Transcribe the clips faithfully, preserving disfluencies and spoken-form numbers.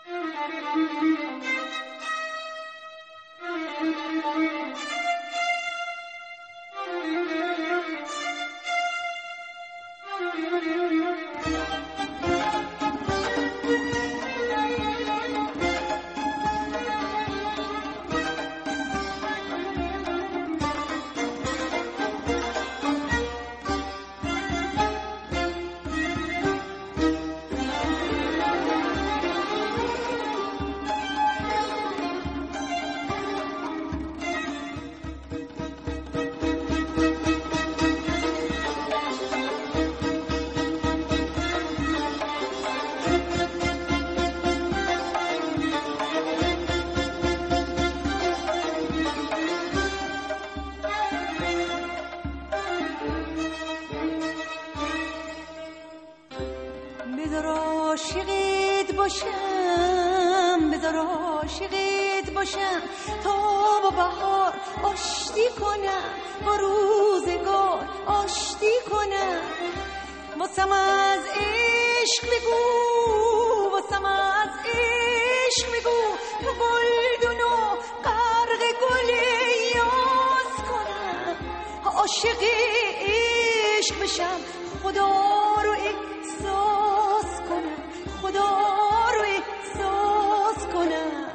باشم بذار عاشقت باشم تا با بهار آشتی کنم با روزگار آشتی کنم واسم از عشق بگو واسم از عشق بگو تا گلدونو غرق گل یاس کنم عاشق عشق بشم خدا رو احساس کنم خدا رو احساس کنم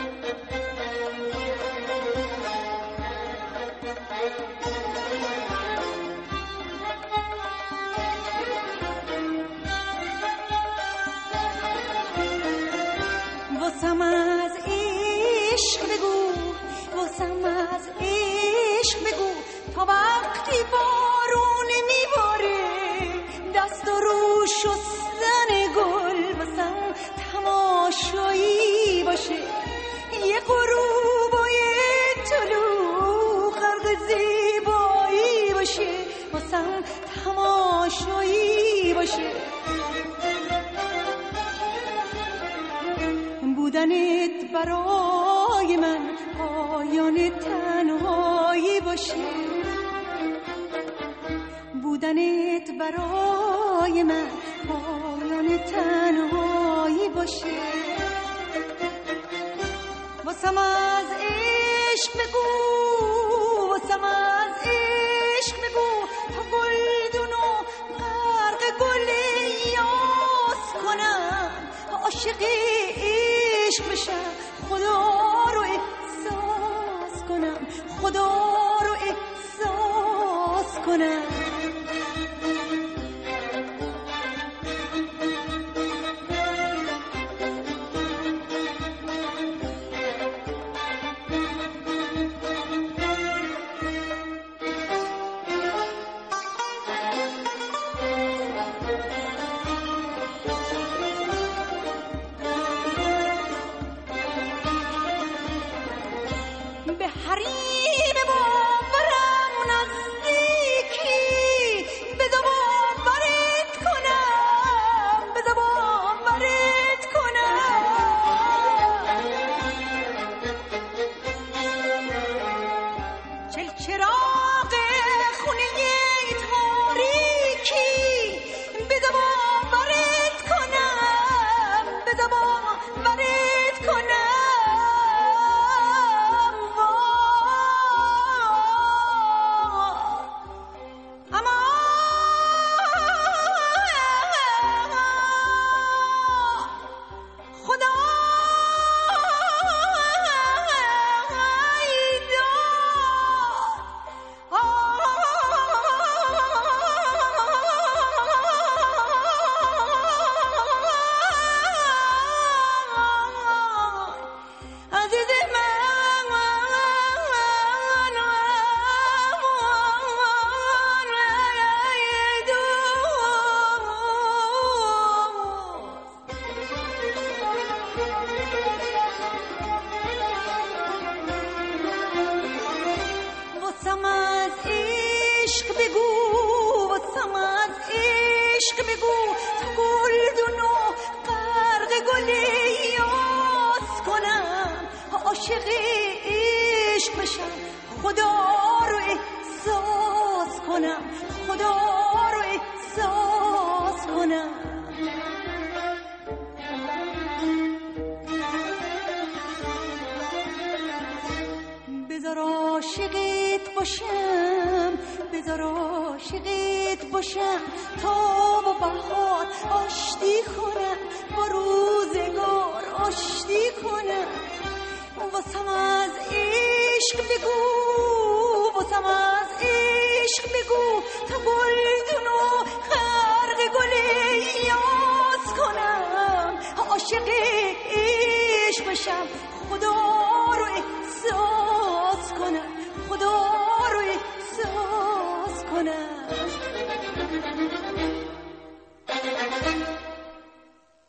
واسم از عشق بگو واسم از عشق بگو تا وقتی بارون میباره دست و رو شستن گل واسم تماشایی باشه یه غروب و یه طلوع خلق زیبایی باشه واسم تماشایی باشه بودنت برای من پایان تنهایی باشه بودنت برای من پایان تنهایی باشه واسم از عشق بگو واسم از عشق بگو تا گلدونو غرق گل یاس کنم عاشق عشق بشم خدا رو احساس کنم خدا رو احساس کنم عشق باشم تا با بهار آشتی کنم، با روزگار آشتی کنم. واسم از عشق بگو، واسم از عشق بگو تا گلدون و خرق گل یاس کنم. عاشق عشق باشم خدا رو احساس کنم، خدا